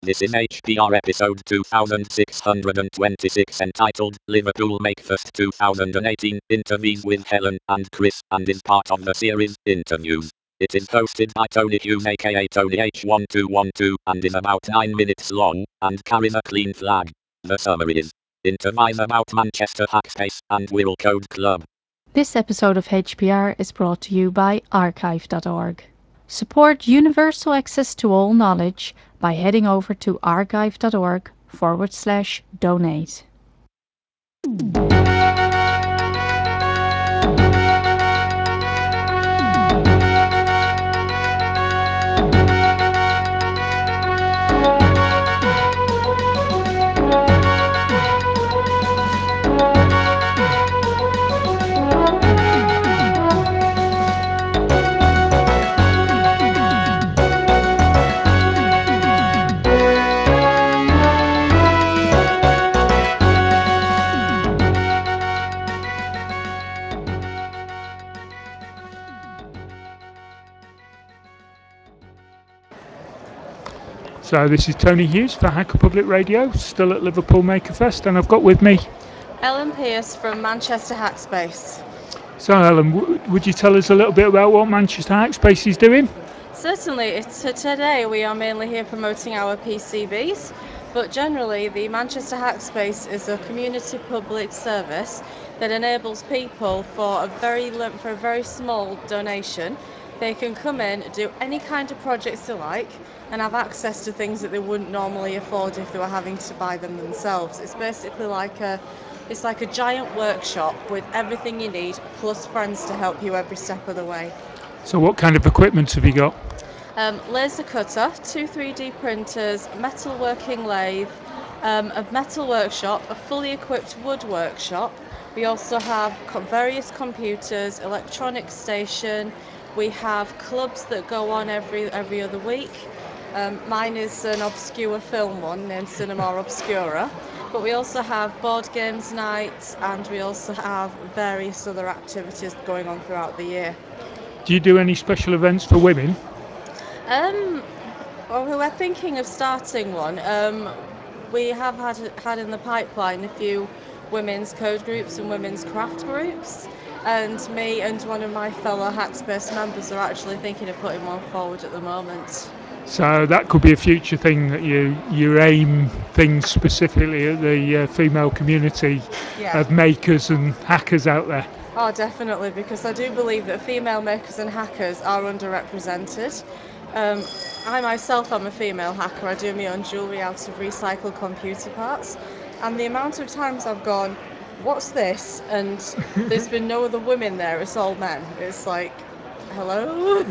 This is HPR episode 2626 entitled Liverpool Make First 2018 Interviews with Helen and Chris and is part of the series Interviews. It is hosted by Tony Hughes aka Tony H1212 and is about 9 minutes long and carries a clean flag. The summary is interviews about Manchester Hackspace and Wirral Code Club. This episode of HPR is brought to you by archive.org. Support universal access to all knowledge by heading over to archive.org/donate. So this is Tony Hughes for Hacker Public Radio, still at Liverpool Makerfest, and I've got with me Ellen Pearce from Manchester Hackspace. So Ellen, would you tell us a little bit about what Manchester Hackspace is doing? Certainly, today we are mainly here promoting our PCBs, but generally the Manchester Hackspace is a community public service that enables people for a very small donation. They can come in, do any kind of projects they like, and have access to things that they wouldn't normally afford if they were having to buy them themselves. It's basically like a giant workshop with everything you need, plus friends to help you every step of the way. So what kind of equipment have you got? Laser cutter, two 3D printers, metalworking lathe, a metal workshop, a fully equipped wood workshop. We also have various computers, electronics station. We have clubs that go on every other week. Mine is an obscure film one named Cinema Obscura. But we also have board games nights, and we also have various other activities going on throughout the year. Do you do any special events for women? Well, we're thinking of starting one. We have had in the pipeline a few women's code groups and women's craft groups, and me and one of my fellow Hackspace members are actually thinking of putting one forward at the moment. So that could be a future thing that you aim things specifically at the female community of makers and hackers out there. Oh, definitely, because I do believe that female makers and hackers are underrepresented. I myself am a female hacker. I do my own jewellery out of recycled computer parts, and the amount of times I've gone, "What's this?" and there's been no other women there, it's all men. It's like, hello?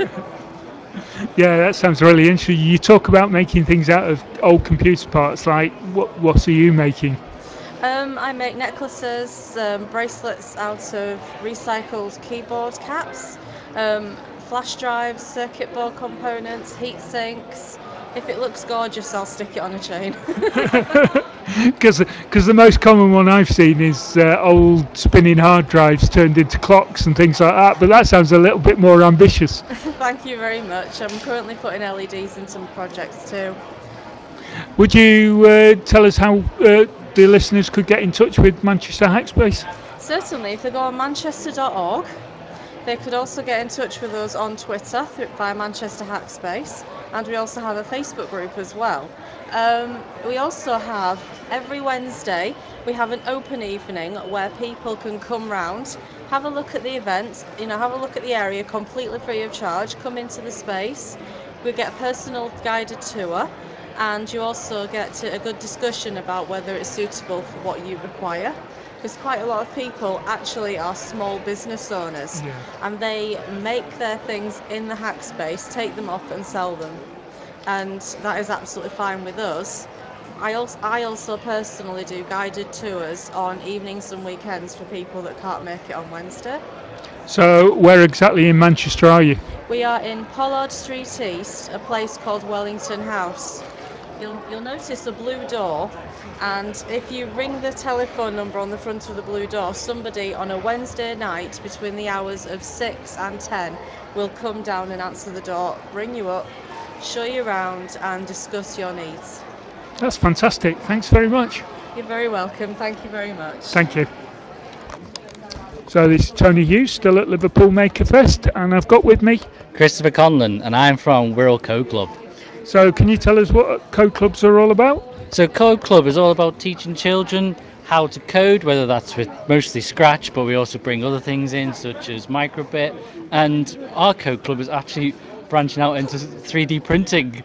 Yeah, that sounds really interesting. You talk about making things out of old computer parts. Like, what are you making? I make necklaces, bracelets out of recycled keyboard caps, flash drives, circuit board components, heat sinks. If it looks gorgeous, I'll stick it on a chain. Because the most common one I've seen is old spinning hard drives turned into clocks and things like that. But that sounds a little bit more ambitious. Thank you very much. I'm currently putting LEDs in some projects too. Would you tell us how the listeners could get in touch with Manchester Hackspace? Certainly, if they go on manchester.org, they could also get in touch with us on Twitter via Manchester Hackspace, and we also have a Facebook group as well. We also have, every Wednesday, we have an open evening where people can come round, have a look at the event, have a look at the area completely free of charge, come into the space. We get a personal guided tour, and you also get a good discussion about whether it's suitable for what you require. Because quite a lot of people actually are small business owners, and they make their things in the Hackspace, take them off and sell them, and that is absolutely fine with us. I also personally do guided tours on evenings and weekends for people that can't make it on Wednesday. So where exactly in Manchester are you? We are in Pollard Street East, a place called Wellington House. You'll notice a blue door, and if you ring the telephone number on the front of the blue door, somebody on a Wednesday night between the hours of 6 and 10 will come down and answer the door, ring you up, show you around and discuss your needs. That's fantastic. Thanks very much. You're very welcome. Thank you very much. Thank you. So this is Tony Hughes, still at Liverpool Makerfest, and I've got with me. Christopher Conlon, and I'm from Wirral Code Club. So can you tell us what code clubs are all about? So Code Club is all about teaching children how to code, whether that's with mostly Scratch, but we also bring other things in such as Microbit, and our Code Club is actually branching out into 3D printing.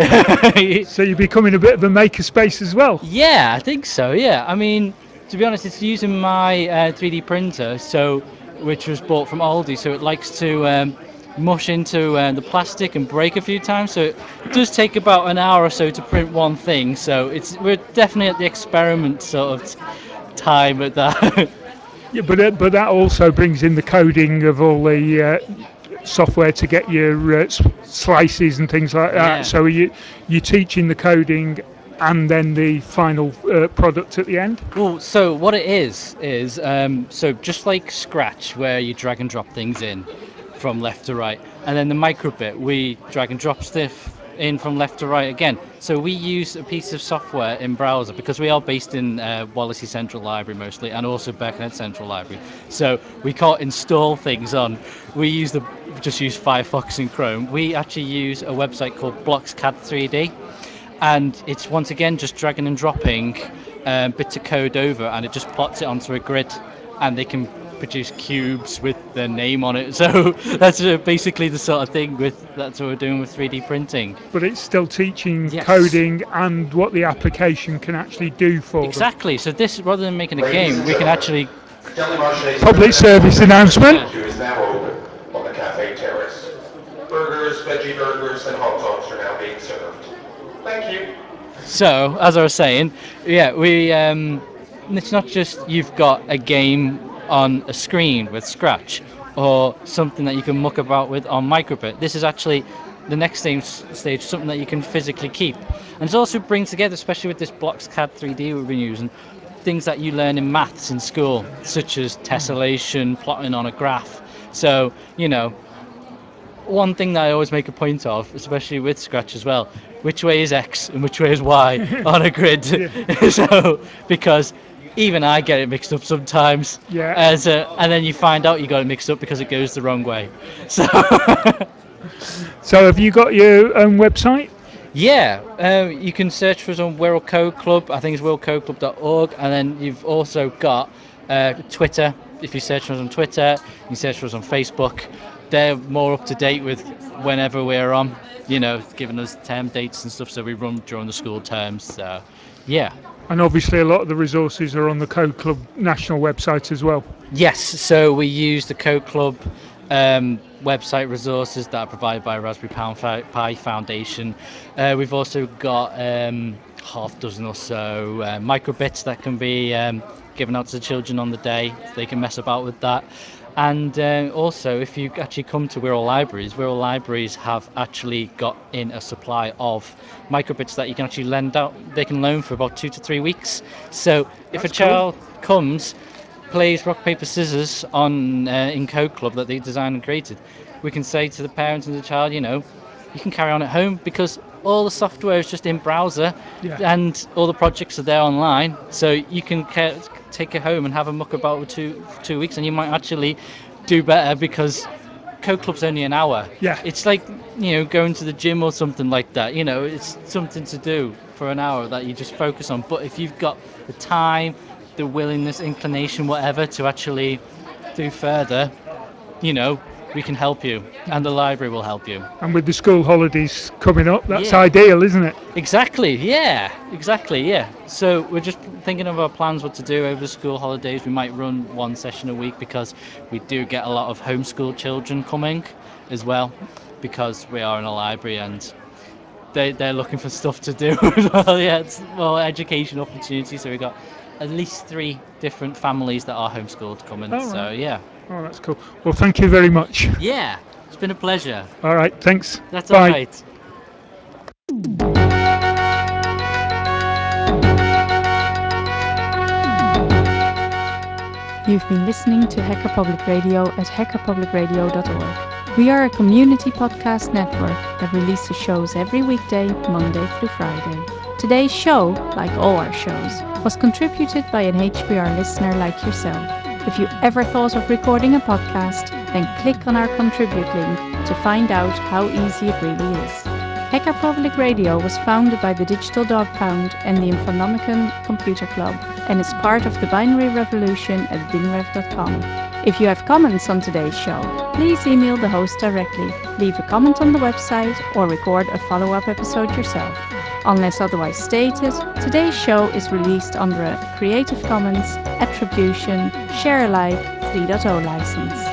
So you're becoming a bit of a makerspace as well? Yeah, I think so, yeah. I mean, to be honest, it's using my 3D printer, which was bought from Aldi, so it likes to mush into the plastic and break a few times, so it does take about an hour or so to print one thing, so we're definitely at the experiment sort of time at that. Yeah, but that also brings in the coding of all the software to get your slices and things like that. Yeah. So you're teaching the coding and then the final product at the end? Well, so what it is so just like Scratch, where you drag and drop things in from left to right, and then the Microbit, we drag and drop stuff in from left to right again. So we use a piece of software in browser because we are based in Wallasey Central Library mostly, and also Birkenhead Central Library. So we can't install things on. We just use Firefox and Chrome. We actually use a website called BlocksCAD 3D. And it's once again just dragging and dropping bits of code over, and it just plots it onto a grid, and they can produce cubes with their name on it. So that's basically the sort of thing that's what we're doing with 3D printing. But it's still teaching Yes. coding and what the application can actually do for Exactly. So this, rather than making a game, we can actually Public service announcement. Queue is now open on the cafe terrace. Burgers, veggie burgers, and hot dogs are now being served. Thank you. So, as I was saying, yeah, it's not just you've got a game on a screen with Scratch or something that you can muck about with on Microbit. This is actually the next stage, something that you can physically keep. And it also brings together, especially with this BlocksCAD 3D we've been using, things that you learn in maths in school, such as tessellation, plotting on a graph. So, one thing that I always make a point of, especially with Scratch as well, which way is X and which way is Y on a grid. So, because even I get it mixed up sometimes. Yeah. And then you find out you got it mixed up because it goes the wrong way. So, So have you got your own website? yeah, you can search for us on Wirral Code Club. I think it's wirralcodeclub.org. And then you've also got Twitter. If you search for us on Twitter, you can search for us on Facebook. They're more up to date with whenever we're on, giving us term dates and stuff. So we run during the school terms. So, yeah. And obviously a lot of the resources are on the Code Club national website as well. Yes, so we use the Code Club website resources that are provided by Raspberry Pi Foundation. We've also got half dozen or so microbits that can be given out to the children on the day, so they can mess about with that. And also, if you actually come to Wirral Libraries have actually got in a supply of microbits that you can actually lend out. They can loan for about 2 to 3 weeks. So if a child comes, plays rock paper scissors on in Code Club that they designed and created, we can say to the parents and the child, you can carry on at home because all the software is just in browser. Yeah. And all the projects are there online, so you can take it home and have a muck about for 2 weeks, and you might actually do better because Code Club's only an hour. Yeah. It's like going to the gym or something like that. It's something to do for an hour that you just focus on. But if you've got the time, the willingness, inclination, whatever, to actually do further, we can help you, and the library will help you. And with the school holidays coming up, that's Yeah. ideal, isn't it? Exactly, yeah. So we're just thinking of our plans, what to do over the school holidays. We might run one session a week because we do get a lot of homeschool children coming as well, because we are in a library and they're looking for stuff to do as well. Yeah, it's more education opportunities. So we've got at least 3 different families that are homeschooled coming. Oh, So right. yeah. Oh, that's cool. Well, thank you very much. Yeah, it's been a pleasure. All right, thanks. That's Bye. all right. You've been listening to Hacker Public Radio at hackerpublicradio.org. We are a community podcast network that releases shows every weekday, Monday through Friday. Today's show, like all our shows, was contributed by an HPR listener like yourself. If you ever thought of recording a podcast, then click on our contribute link to find out how easy it really is. Heka Public Radio was founded by the Digital Dog Pound and the Infonomicon Computer Club and is part of the binary revolution at binrev.com. If you have comments on today's show, please email the host directly, leave a comment on the website, or record a follow-up episode yourself. Unless otherwise stated, today's show is released under a Creative Commons Attribution Share Alike 3.0 license.